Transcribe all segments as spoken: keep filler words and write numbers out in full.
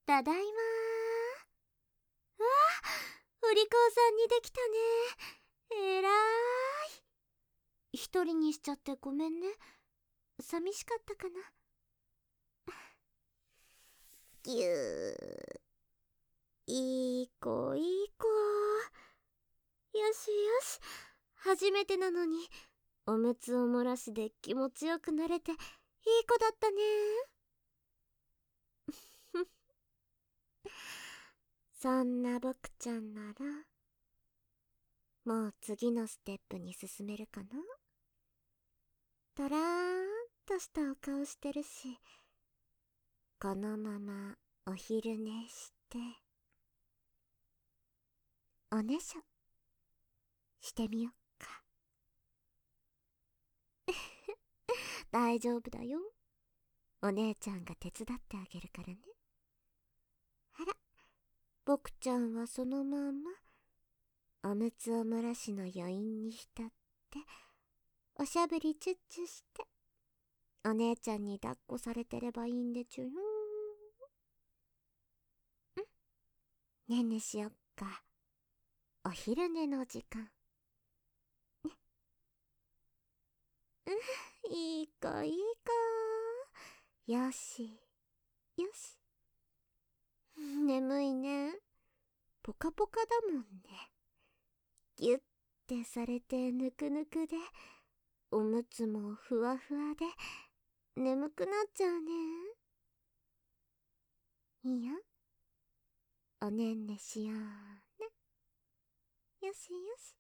ただいまー。わあ、お利口さんにできたね。えらーい。一人にしちゃってごめんね。寂しかったかな。ぎゅー。いい子いい子。よしよし。初めてなのにおむつを漏らしで気持ちよくなれていい子だったね。そんな僕ちゃんならもう次のステップに進めるかな。とらーんとしたお顔してるし、このままお昼寝しておねしょしてみよっか。大丈夫だよ。お姉ちゃんが手伝ってあげるからね。あら、僕ちゃんはそのままおむつを漏らしの余韻に浸っておしゃぶりチュッチュしてお姉ちゃんに抱っこされてればいいんでちゅよ。んねんねしよっか。お昼寝の時間ね。うん、いい子いい子。よしよし。眠いね。ポカポカだもんね。ギュッてされてぬくぬくで、おむつもふわふわで眠くなっちゃうね。いいよ、おねんねしようね。よしよし。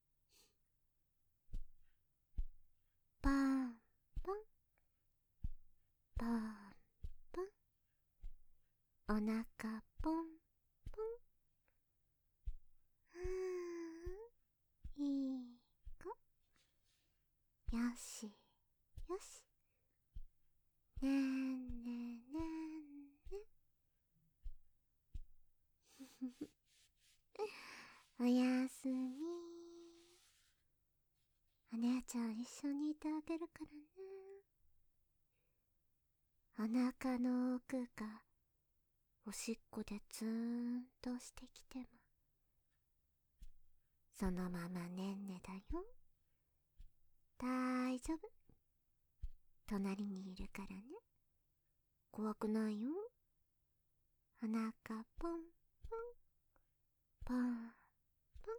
パンパンパンパン。おなかポンポン。うーん、いい子。よしよし。ねんねねんね。おやすみ。お姉ちゃん一緒にいてあげるからね。お腹の奥がおしっこでツーンとしてきてもそのままねんねだよ。大丈夫。隣にいるからね。怖くないよ。お腹ポンポンポンポ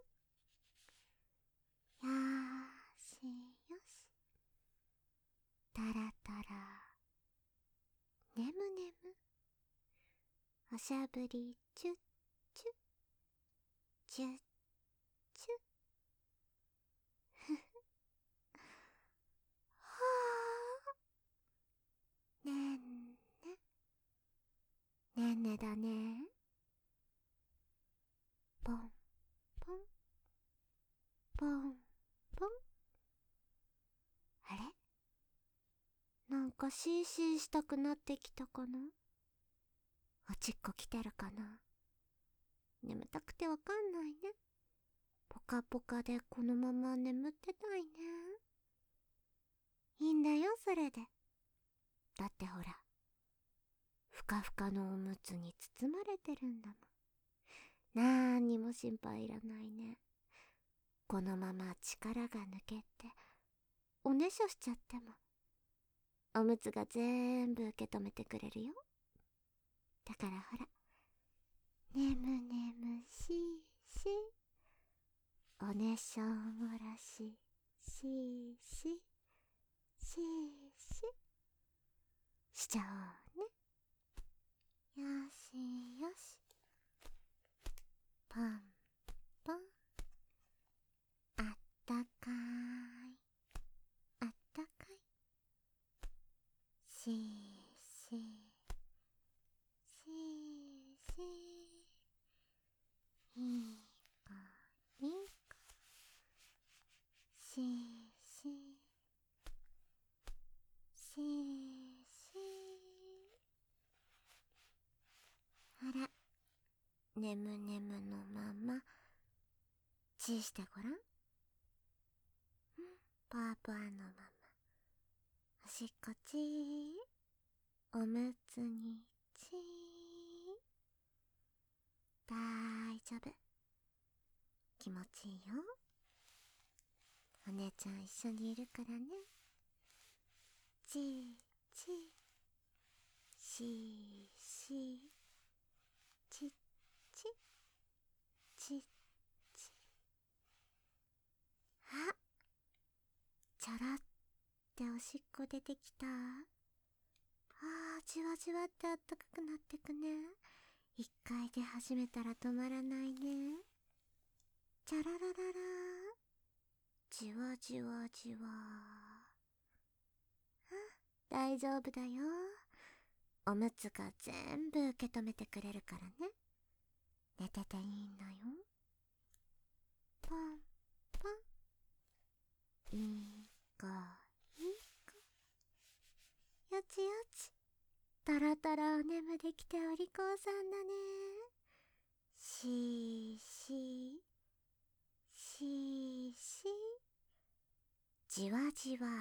ン。よーしよし。タラタラねむねむ。おしゃぶりチュッチュッチュッチュッ。ふふ。はあ。ねんねねんねだね。ポンポンポンポン。あれ、なんかシーシーしたくなってきたかな。おちっこ来てるかな。眠たくてわかんないね。ポカポカでこのまま眠ってたいね。いいんだよそれで。だってほら、ふかふかのおむつに包まれてるんだもん。なーにも心配いらないね。このまま力が抜けておねしょしちゃってもおむつが全部受け止めてくれるよ。だからほら、ねむねむしーしー、おねしょ漏らししーしーしーしーしちゃおうね。よしよし。パンパン。あったかいあったかい。しーしーしーしー。いい子いい子。しーしーしーしー。あら、ねむねむのままチーしてごらん。パーパーのままおしっこちー、おむつにち丈夫。気持ちいいよ。お姉ちゃん一緒にいるからね。ちーちー、しーしー、ちっち、ちっち。あ、ちょろっておしっこ出てきた。あー、じわじわってあったかくなってくね。一回出始めたら止まらないね。チャララララ、じわじわじわ。あ、大丈夫だよ。おむつが全部受け止めてくれるからね。寝てていいんだよ。ポンポン、いい子いい子。よちよち、たらたらお眠できてお利口さんだね。しーしー、しーしー、じわじわ。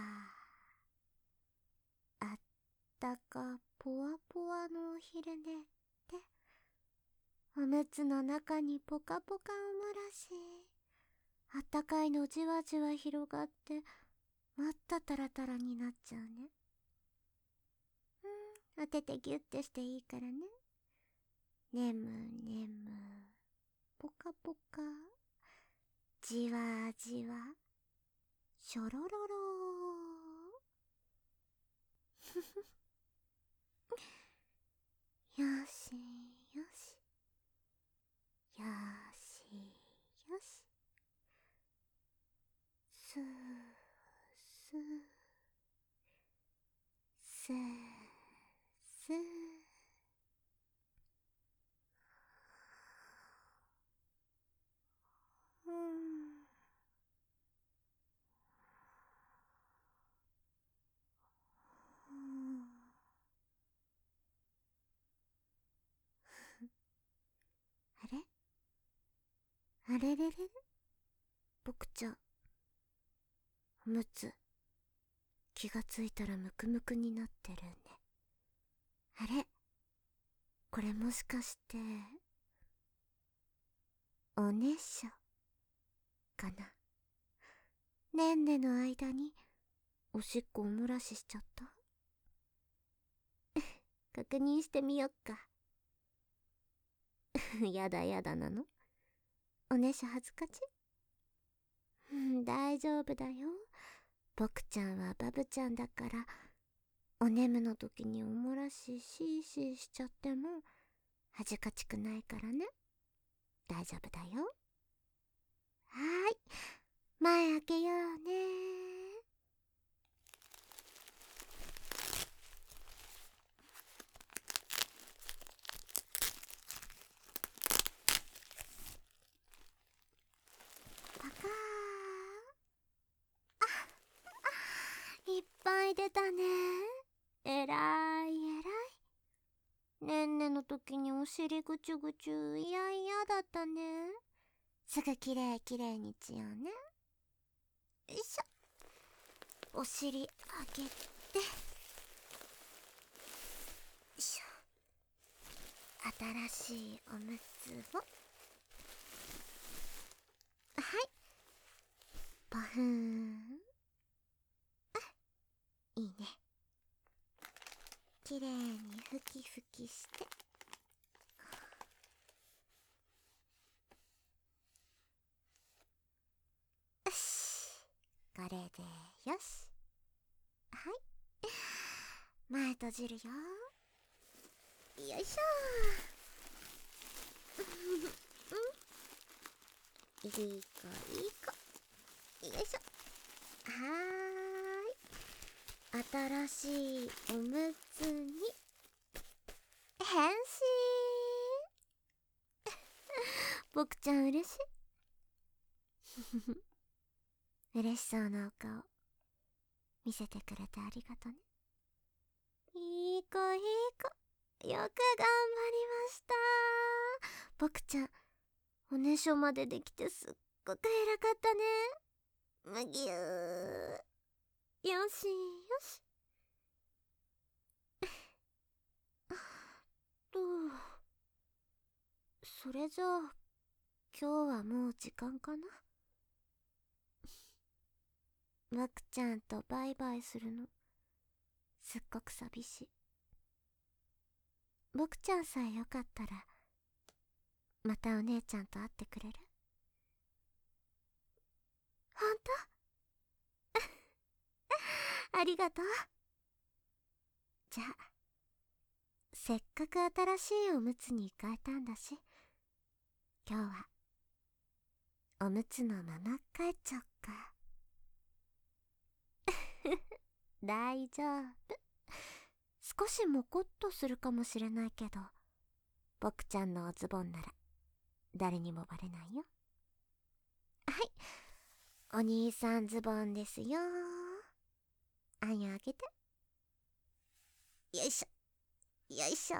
あったかぽわぽわのお昼寝って、おむつの中にポカポカおもらし、あったかいのじわじわ広がって、まったタラタラになっちゃうね。うん、当ててギュッてしていいからね。ねむねむ、ポカポカ、じわじわ、しょろろろー。ふふよしよし、よしよし、すーすー、すーすー。うん、うん、あれあれれれれ、僕ちゃん、おむつ気がついたらムクムクになってるね。あれ、これもしかしておねしょかな。ねんねの間におしっこお漏らししちゃった。確認してみよっか。やだやだなの。おねしょ恥ずかしい。うん、大丈夫だよ。僕ちゃんはバブちゃんだから、お眠の時にお漏らしシーシーしちゃっても恥ずかしくないからね。大丈夫だよ。はーい、前開けようね。パカー。いっぱい出たね。えらいえらい。ねんねの時にお尻ぐちゅぐちゅいやいやだったね。すぐきれいきれいにしようね。よいしょ。お尻あげて、よいしょ。新しいおむつを、はい、ポフーン。あ、いいね。きれいにふきふきして、よし、これでよし。はい、前閉じるよ。よいしょー。うん、いい子いい子。よいしょ。はーい、新しいおむつに変身。僕ちゃん嬉しい。嬉しそうなお顔見せてくれてありがとね。いい子いい子、よく頑張りました。僕ちゃん、おねしょまでできてすっごく偉かったね。むぎゅー。よしよし。と、それじゃあ今日はもう時間かな。わくちゃんとバイバイするのすっごく寂しい。僕ちゃんさえよかったらまたお姉ちゃんと会ってくれる？ほんと？ありがとう。じゃあせっかく新しいおむつに変えたんだし、今日はおむつのまま帰っちゃおっか。大丈夫。少しもこっとするかもしれないけど、僕ちゃんのおズボンなら誰にもバレないよ。はい、お兄さんズボンですよ。あんよあげて。よいしょよいしょ。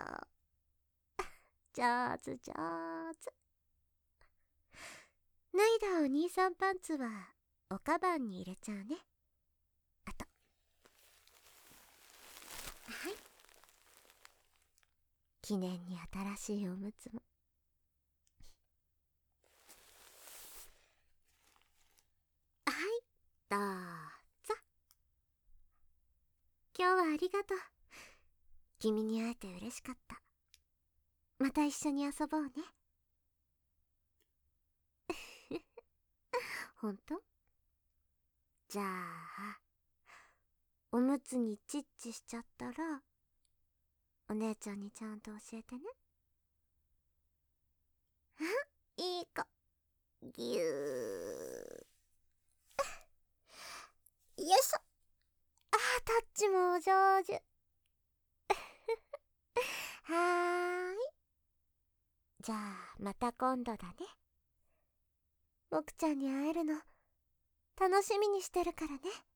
上手上手。脱いだお兄さんパンツはおカバンに入れちゃうね。あと、はい、記念に新しいおむつも。はい、どうぞ。今日はありがとう。君に会えて嬉しかった。また一緒に遊ぼうね。ほんと？じゃあおむつにチッチしちゃったらお姉ちゃんにちゃんと教えてね。あ、いい子。ぎゅー。よいしょ。あー、タッチもお上手。はーい。じゃあまた今度だね。僕ちゃんに会えるの楽しみにしてるからね。